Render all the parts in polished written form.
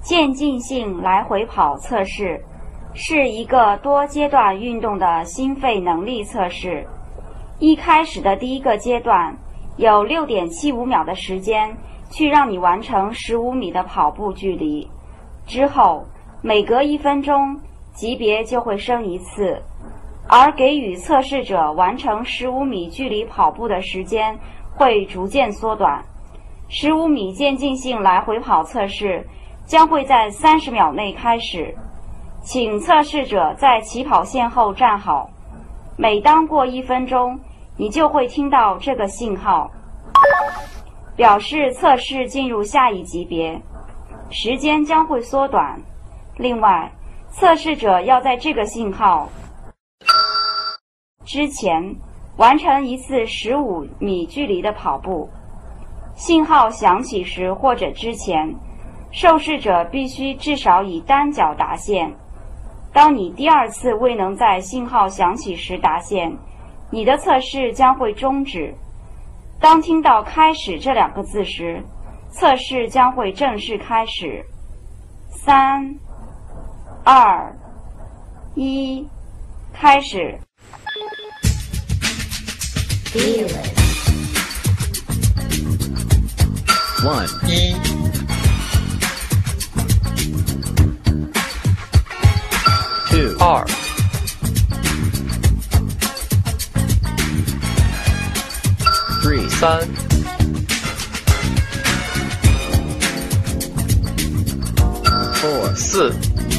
渐进性来回跑测试是一个多阶段运动的心肺能力测试。一开始的第一个阶段有 6.75 秒的时间去让你完成15米的跑步距离，之后每隔1分钟级别就会升一次，而给予测试者完成15米距离跑步的时间会逐渐缩短。15米渐进性来回跑测试将会在30秒内开始，请测试者在起跑线后站好。每当过1分钟，你就会听到这个信号，表示测试进入下一级别，时间将会缩短。另外，测试者要在这个信号之前完成一次15米距离的跑步。信号响起时或者之前，受试者必须至少以单脚达线。当你第2次未能在信号响起时达线，你的测试将会终止。当听到开始这2个字时，测试将会正式开始。3、2、1，开始。 Feel it. 1、 1、 2、 2、 3、 3、 4、 4、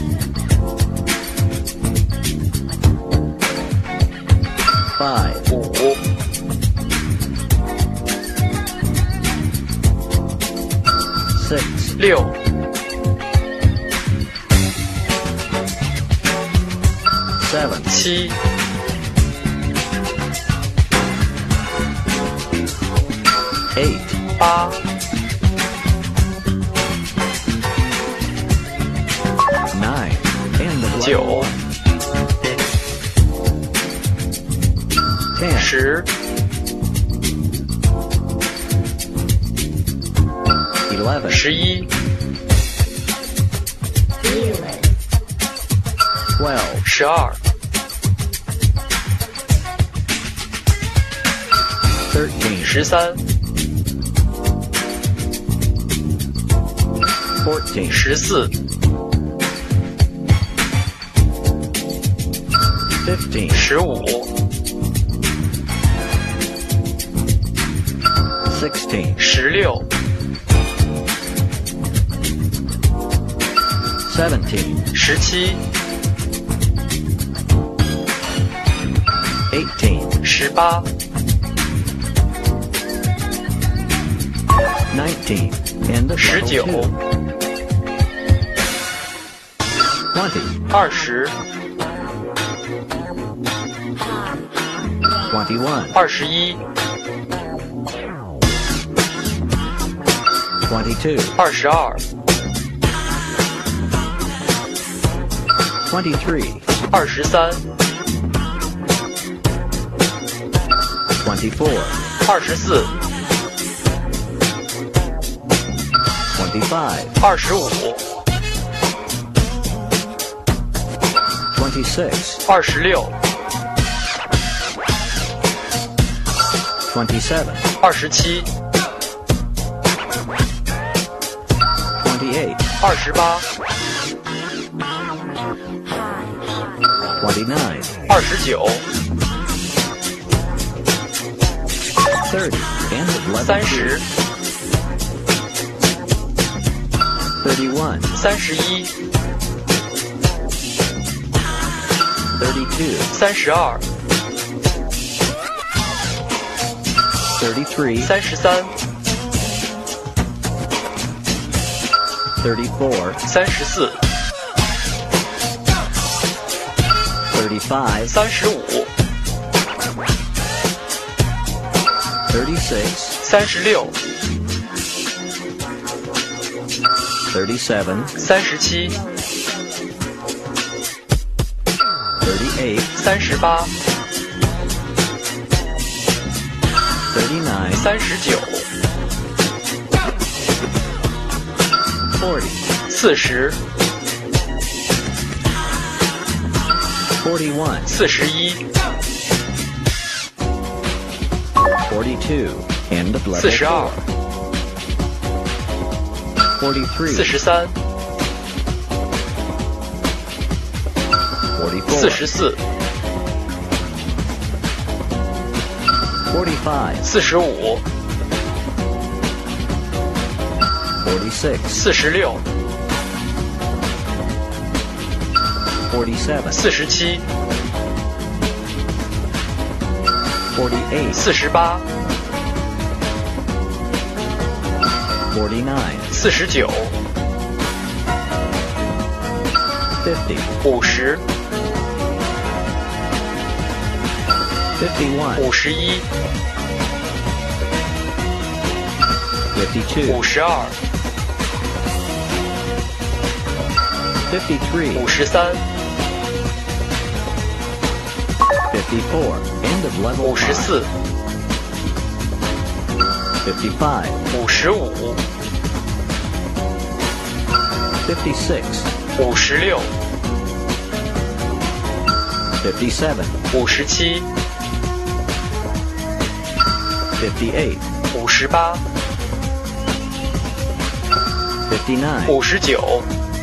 5、 5、 6、 6、 7、 7、 8、 8、 9 and the 9、 10、 10、 11、 11、 Feel it. 12、 12、 13、 13、 14、 14、 15、 15、 16、 16、 17、 17、 18、 18、 19 and the 19、 20、 20、 21、 21、 22、 22、 23、 23、 24、 24、 25、 25、 26、 26、 27、 27、 28、 28、 29、 29、 30 and the 30、 31、 31、 32、 32、 33、 33、 34、 34、 35、 35、 36、 36、 37、 37、 38、 38、 39、 39、 40, 40、 41, 41、 42, end of level 42、 4. 43, 43、 44, 44、 45, 45、 46, 46、 47, 47、 48, 48、 49, 49、 50, 50、 51, 51、 52, 52、 53, 53、 54, end of level 5. 54、 55, 55、 56, 56、 57, 57、 58, 58、 59, 59、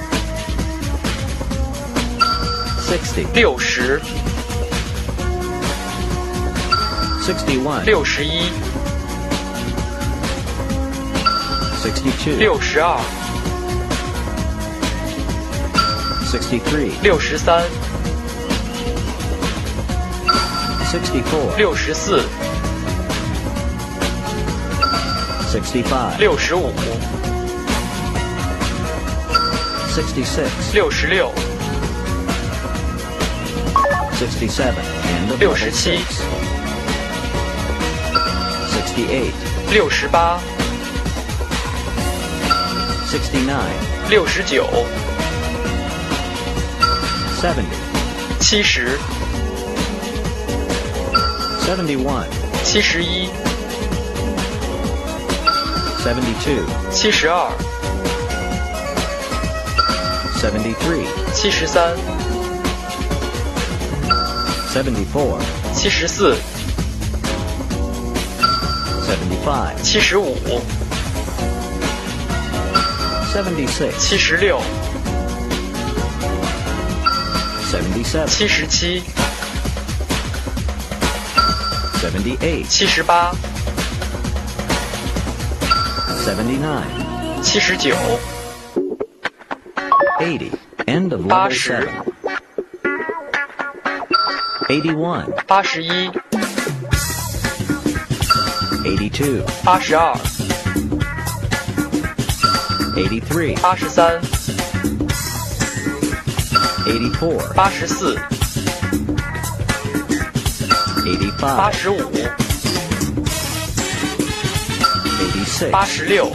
60, 60、 61, 61、 62, 62、 63, 63、 64, 64、 65, 65、 66, 66、 67, end of level 67, 6. 68, 68、 69, 69、 70, 70、 71, 71、 72, 72、 73, 73、 74, 74、 75, 75、 76, 76、 77, 77、 78, 78、 79, 79、 80, end of level 80, 7. 81, 81、 82, 82、 83, 83、 84, 84、 85, 85、 86, 86、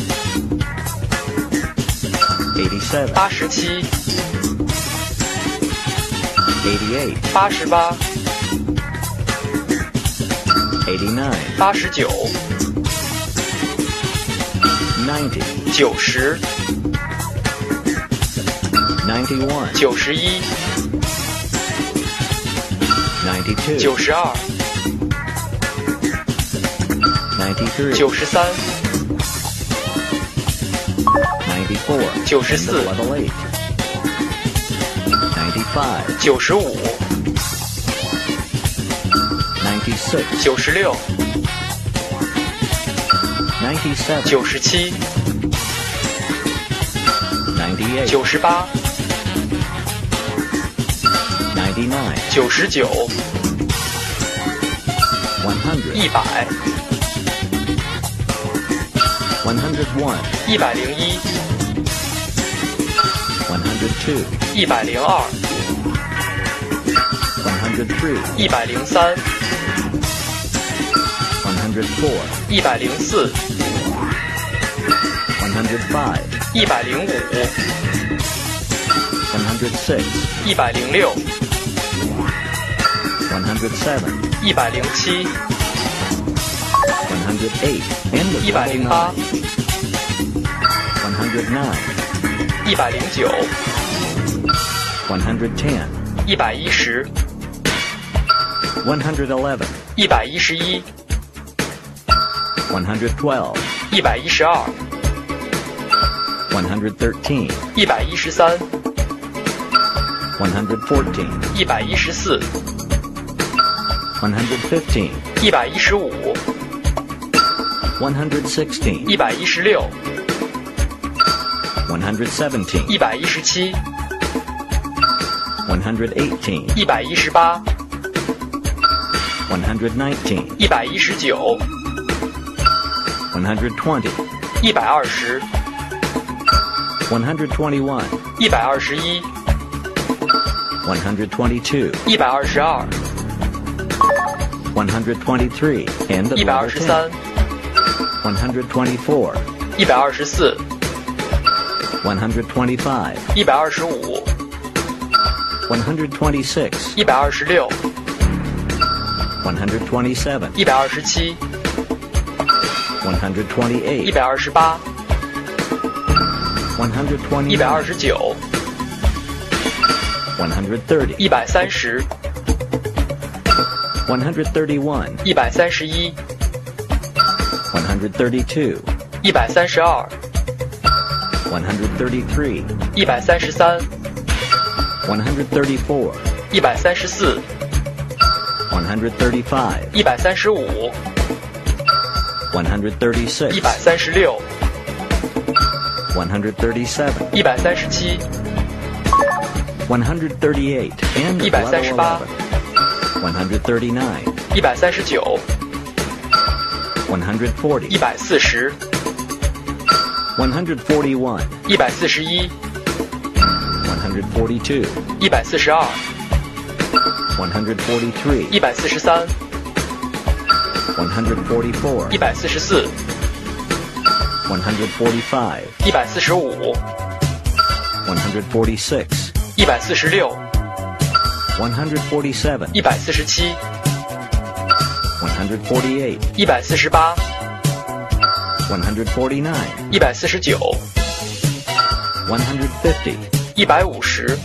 87, 87、 88, 88、 89, 89、 90, 90、 91, 91、 92, 92、 93, 93、 94, 94, end of level 8. 95, 95、 96, 96、 97, 97、 98, 98、 99, 99、 100, 100、 101, 101、 102, 102、 103, 103、 104, 104、 105, 105、 106, 106、 107, 107、 108, end of level 108、 9. 109, 109、 110, 110、 111, 111、 112, 112、 113, 113、 114, 114、 115, 115、 116, 116、 117, 117、 118, 118、 119, 119、 120, 120、 121, 121、 122, 122、 123, end of level 10, 123、 124, 124、 125, 125、 126, 126、 127, 127、 128, 128、 129, 129、 130, 130、 131, 131、 132, 132、 133, 133、 134, 134、 135, 135、 136, 136、 137, 137、 138, end of level 138, 11, 139, 139、 140, 140、 141, 141、 142, 142、 143, 143、 144, 144、 145, 145、 146, 146、 147, 147、 148, 148、 149, 149、 150, 150、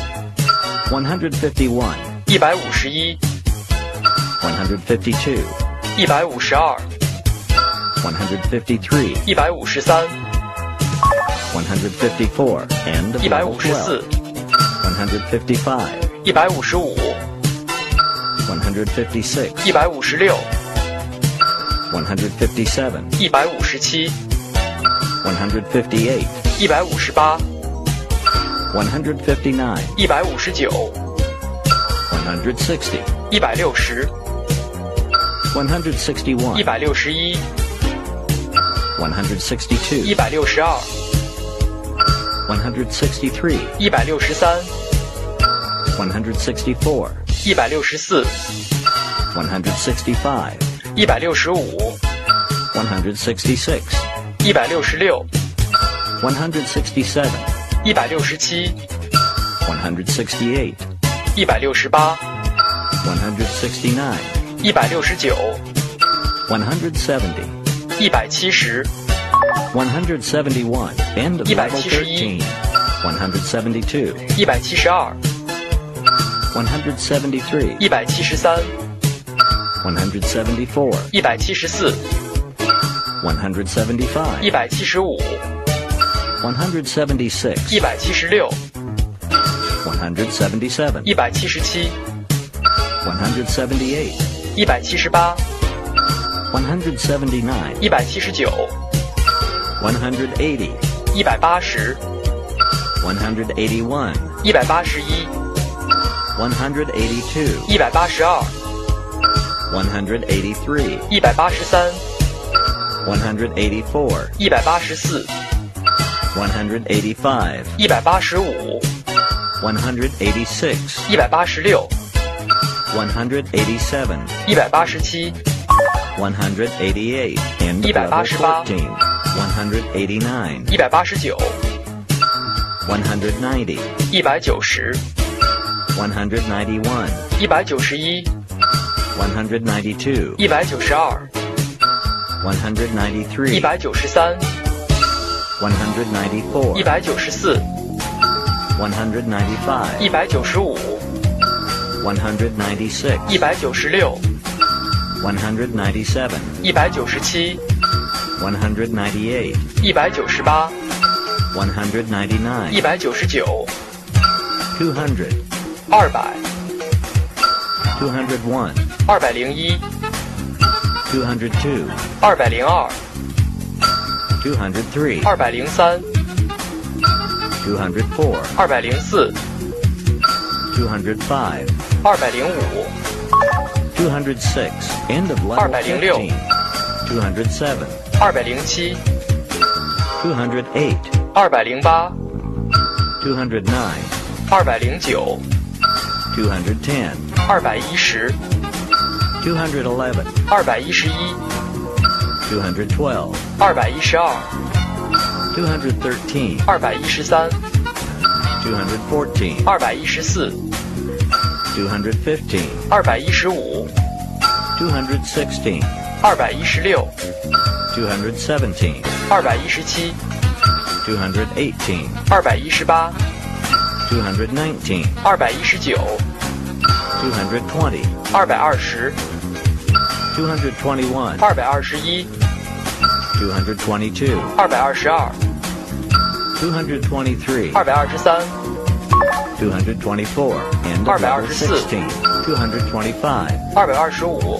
151, 151、 152, 152、 153, 153、 154, end of level 12, 154、 155, 155、 156, 156、 157, 157、 158, 158、 159, 159、 160, 160、 161, 161、 162, 162、 163, 163、 164, 164、 165, 165、 166, 166、 167, 167、 168, 168、 169, 169、 170, 170、 171, end of level 171, 13, 172, 172、 173, 173、 174, 174、 175, 175、 176, 176、 177, 177、 178, 178、 179, 179、 180, 180、 181, 181、 182, 182、 183, 183、 184, 184、 185, 185、 186, 186、 187, 187、 188, end of level 188, 14, 189, 189、 190, 190、 191, 191、 192, 192、 193, 193、 194, 194、 195, 195、 196, 196、 197, 197、 198, 198、 199, 199、 200, 200、 201, 201、 202, 202、 203, 203、 204, 204、 205, 205、 206, end of level 206, 15, 207, 207、 208, 208、 209, 209、 210, 210、 211, 211、 212, 212、 213, 213、 214, 214、 215, 215、 216, 216、 217, 217、 218, 218、 219, 219、 220, 220、 221, 221、 222, 222、 223, 223、 224, end of level 16, 225, 225、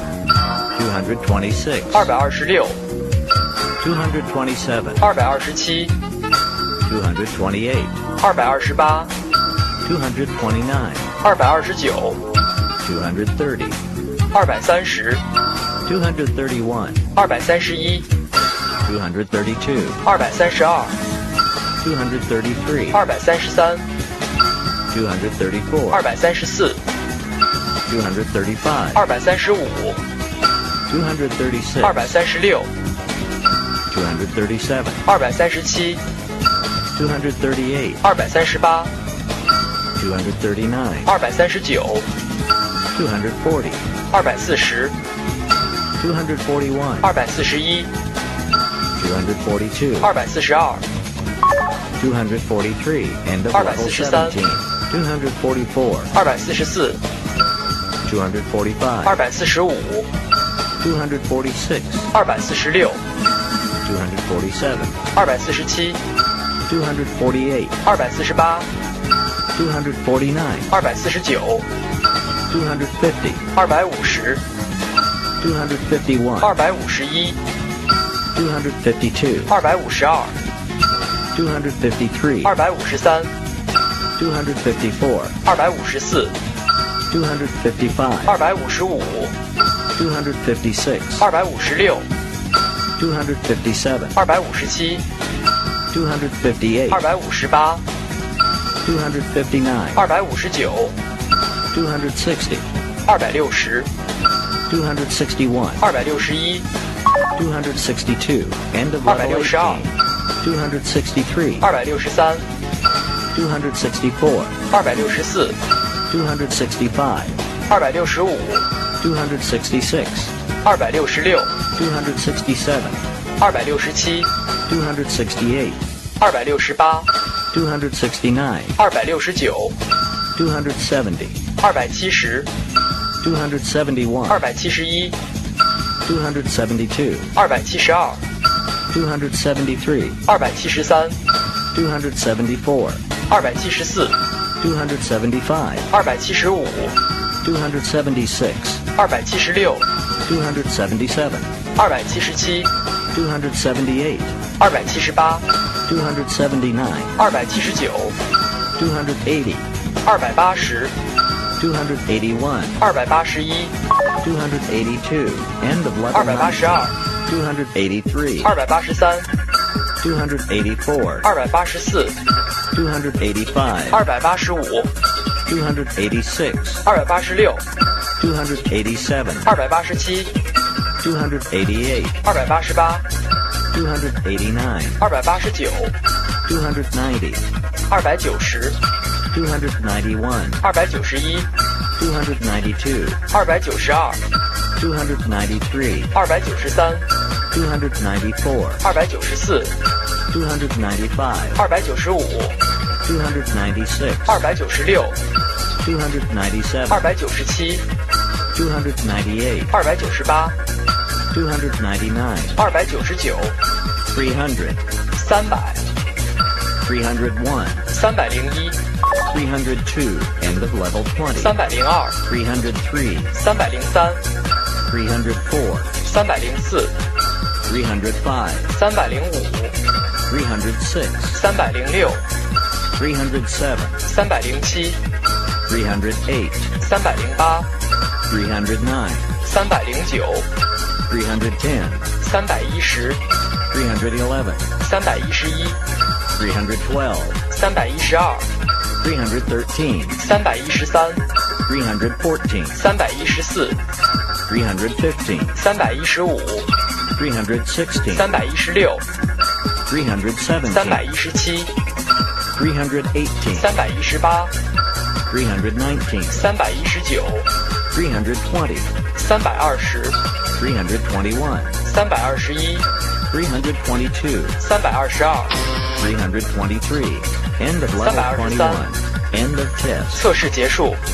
226, 226、 227, 227、 228, 228、 229, 229、 230, 230、 231, 231、 232, 232、 233, 233、 234, 234、 235, 235、 236, 236、 237, 237、 238, 238、 239, 239、 240, 240、 241, 241、 242, 242、 243, end of level 17, 244, 244、 245, 245、 246, 246、 247, 247、 248, 248、 249, 249、 250, 250、 251, 251、 252, 252、 253, 253、 254, 254、 255, 255、 256, 256、 257, 257、 258, 258、 259, 259、 260, 260、 261, 261、 262, end of level 18, 263, 263、 264, 264、 265, 265、 266, 266、 267, 267、 268, 268、 269, 269、 270, 270、 271, 271、 272, 272、 273, 273、 274, 274、 275, 275、 276, 276、 277, 277、 278, 278、 279, 279、 280, 280、 281, 281、 282, end of level 282、 283, 283、 284, 284、 285, 285、 286, 286、 287, 287、 288, 288、 289, 289、 290, 290、 291, 291、 292, 292、 293, 293、 294, 294、 295, 295、 296, 296、 297, 297、 298, 298、 299, 299、 300, 300、 301, 301、 302, end of level 20, 302、 303, 303、 304, 304、 305, 305、 306, 306、 307, 307、 308, 308、 309, 309、 310, 310、 311, 311、 312, 312、 313, 313、 314, 314、 315, 315、 316, 316、 317, 317、 318, 318、 319, 319、 320, 320、 321, 321、 322, 322、 323, end of level 21, end of test. 测试结束。